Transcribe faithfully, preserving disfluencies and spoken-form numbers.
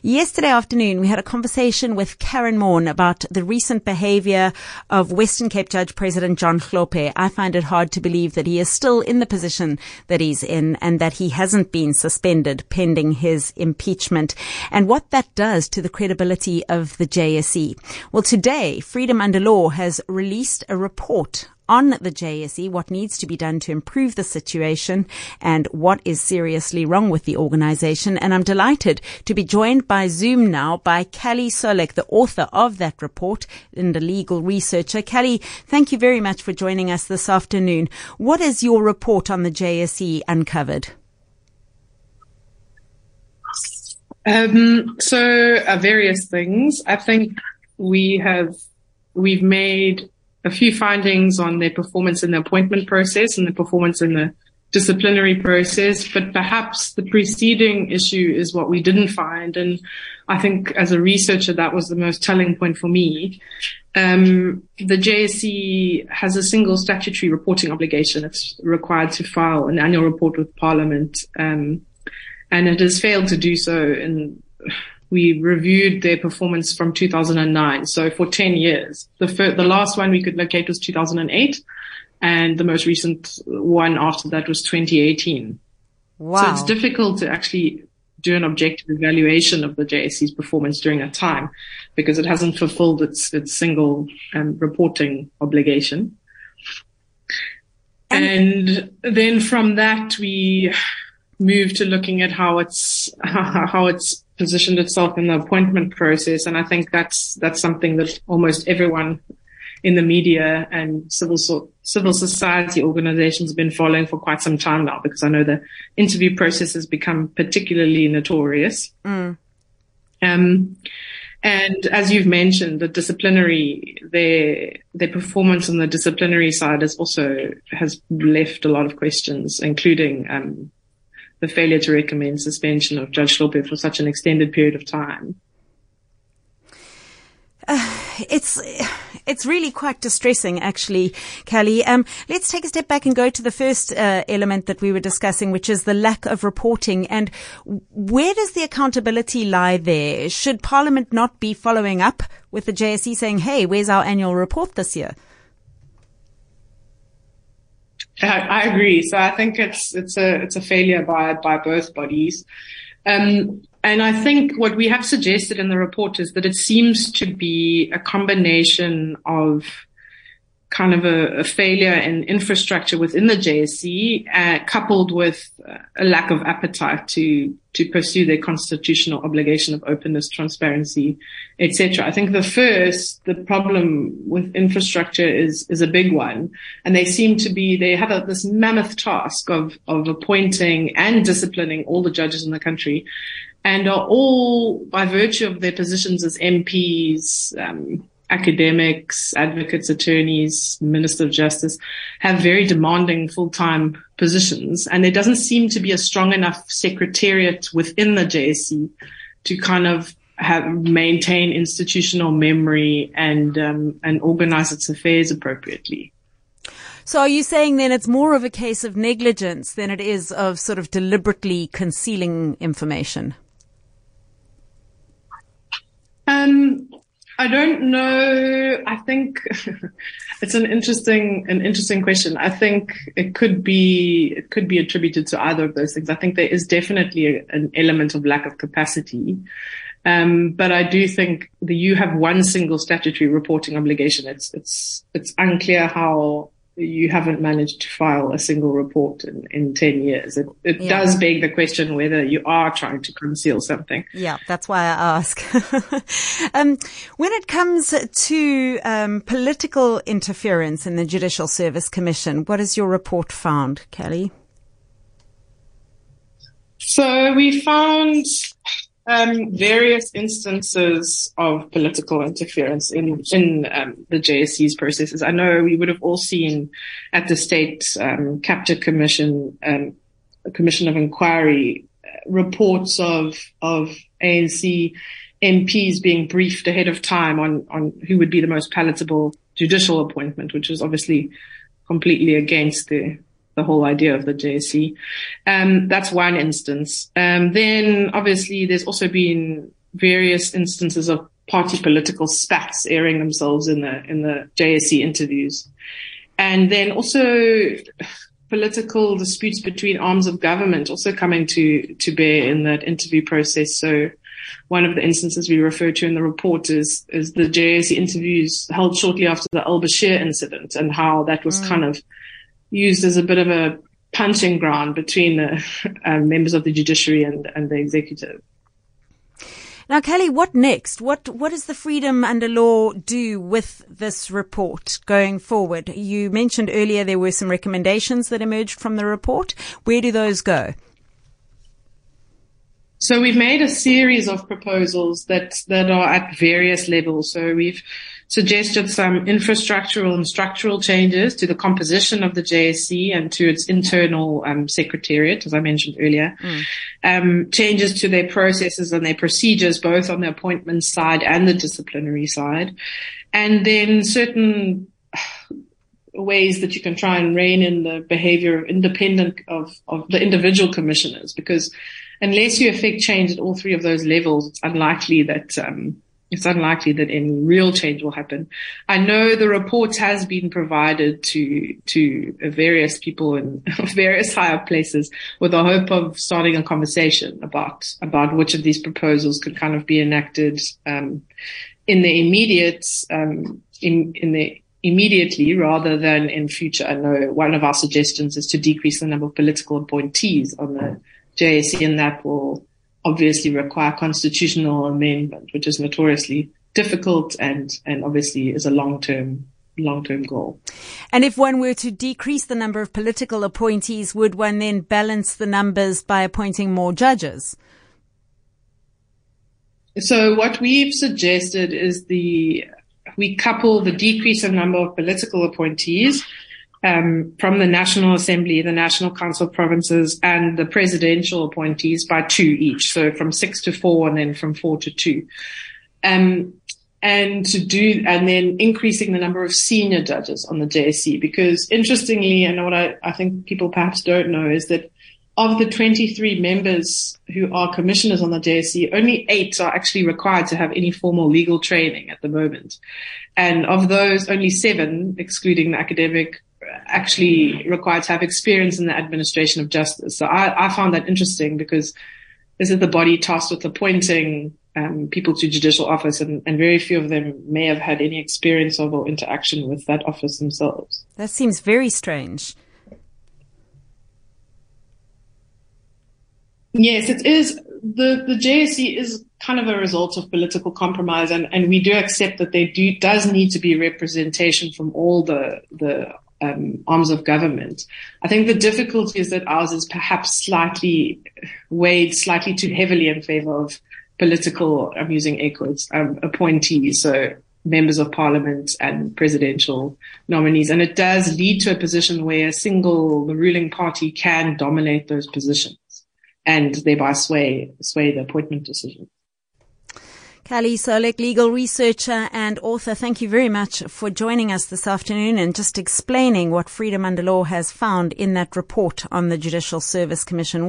Yesterday afternoon, we had a conversation with Karen Maughan about the recent behavior of Western Cape Judge President John Hlophe. I find it hard to believe that he is still in the position that he's in and that he hasn't been suspended pending his impeachment, and what that does to the credibility of the J S E. Well, today, Freedom Under Law has released a report on the J S E, what needs to be done to improve the situation and what is seriously wrong with the organization. And I'm delighted to be joined by Zoom now by Callie Solek, the author of that report and a legal researcher. Callie, thank you very much for joining us this afternoon. What is your report on the J S E uncovered? Um, so uh, various things. I think we have, we've made a few findings on their performance in the appointment process and the performance in the disciplinary process, but perhaps the preceding issue is what we didn't find. And I think as a researcher, that was the most telling point for me. Um, the J S E has a single statutory reporting obligation. It's required to file an annual report with Parliament, um, and it has failed to do so. And we reviewed their performance from two thousand nine. So for ten years, the fir- the last one we could locate was two thousand eight. And the most recent one after that was twenty eighteen. Wow. So it's difficult to actually do an objective evaluation of the J S E's performance during that time because it hasn't fulfilled its, its single um, reporting obligation. And, and then from that, we moved to looking at how it's, how, how it's positioned itself in the appointment process. And I think that's, that's something that almost everyone in the media and civil so, civil society organizations have been following for quite some time now, because I know the interview process has become particularly notorious. Mm. Um, and as you've mentioned, the disciplinary, their, their performance on the disciplinary side has also, has left a lot of questions, including, um, the failure to recommend suspension of Judge Hlophe for such an extended period of time. Uh, it's it's really quite distressing, actually, Callie. Um, let's take a step back and go to the first uh, element that we were discussing, which is the lack of reporting. And where does the accountability lie there? Should Parliament not be following up with the J S E saying, hey, where's our annual report this year? I agree. So I think it's it's a it's a failure by by both bodies, um, and I think what we have suggested in the report is that it seems to be a combination of kind of a, a failure in infrastructure within the J S E, uh, coupled with a lack of appetite to to pursue their constitutional obligation of openness, transparency, et cetera. I think the first, the problem with infrastructure is is a big one, and they seem to be they have a, this mammoth task of of appointing and disciplining all the judges in the country, and are all, by virtue of their positions as M Ps, um, academics, advocates, attorneys, Minister of Justice, have very demanding full-time positions. And there doesn't seem to be a strong enough secretariat within the J S E to kind of have maintain institutional memory and um, and organize its affairs appropriately. So are you saying then it's more of a case of negligence than it is of sort of deliberately concealing information? Um, I don't know. I think it's an interesting, an interesting question. I think it could be, it could be attributed to either of those things. I think there is definitely a, an element of lack of capacity. Um, but I do think that you have one single statutory reporting obligation. It's, it's, it's unclear how you haven't managed to file a single report in, in ten years. It, it yeah. does beg the question whether you are trying to conceal something. Yeah, that's why I ask. um, when it comes to um, political interference in the Judicial Service Commission, what has your report found, Callie? So we found Um, various instances of political interference in, in um, the J S E's processes. I know we would have all seen at the State um, Capture Commission, um, Commission of Inquiry, uh, reports of, of A N C M Ps being briefed ahead of time on, on who would be the most palatable judicial appointment, which was obviously completely against the the whole idea of the J S E. Um, that's one instance. Um, then obviously there's also been various instances of party political spats airing themselves in the in the J S C interviews. And then also political disputes between arms of government also coming to, to bear in that interview process. So one of the instances we refer to in the report is, is the J S C interviews held shortly after the al-Bashir incident, and how that was mm. kind of used as a bit of a punching ground between the uh, members of the judiciary and, and the executive. Now, Kelly, what next? What what does the Freedom Under Law do with this report going forward? You mentioned earlier there were some recommendations that emerged from the report. Where do those go? So we've made a series of proposals that, that are at various levels. So we've suggested some infrastructural and structural changes to the composition of the J S C and to its internal um, secretariat, as I mentioned earlier. Mm. Um, changes to their processes and their procedures, both on the appointment side and the disciplinary side. And then certain ways that you can try and rein in the behavior independent of, of the individual commissioners, because unless you effect change at all three of those levels, it's unlikely that um, it's unlikely that any real change will happen. I know the report has been provided to to various people in various higher places with the hope of starting a conversation about about which of these proposals could kind of be enacted um, in the immediate um, in in the immediately rather than in future. I know one of our suggestions is to decrease the number of political appointees on the J S C, and that will obviously require constitutional amendment, which is notoriously difficult and, and obviously is a long-term, long-term goal. And if one were to decrease the number of political appointees, would one then balance the numbers by appointing more judges? So what we've suggested is the, we couple the decrease in number of political appointees Um, from the National Assembly, the National Council of Provinces, and the presidential appointees by two each. So from six to four, and then from four to two. Um, and to do, and then increasing the number of senior judges on the J S C, because interestingly, and what I, I think people perhaps don't know is that of the twenty-three members who are commissioners on the J S C, only eight are actually required to have any formal legal training at the moment. And of those, only seven, excluding the academic, actually required to have experience in the administration of justice. So I, I found that interesting, because this is the body tasked with appointing um, people to judicial office, and, and very few of them may have had any experience of or interaction with that office themselves. That seems very strange. Yes, it is. The, the J S C is kind of a result of political compromise, and, and we do accept that there do, does need to be representation from all the, the Um, arms of government. I think the difficulty is that ours is perhaps slightly weighed slightly too heavily in favor of political, I'm using air quotes, um, appointees, so members of parliament and presidential nominees. And it does lead to a position where a single, the ruling party can dominate those positions and thereby sway, sway the appointment decision. Kelly Solek, legal researcher and author, thank you very much for joining us this afternoon and just explaining what Freedom Under Law has found in that report on the Judicial Service Commission.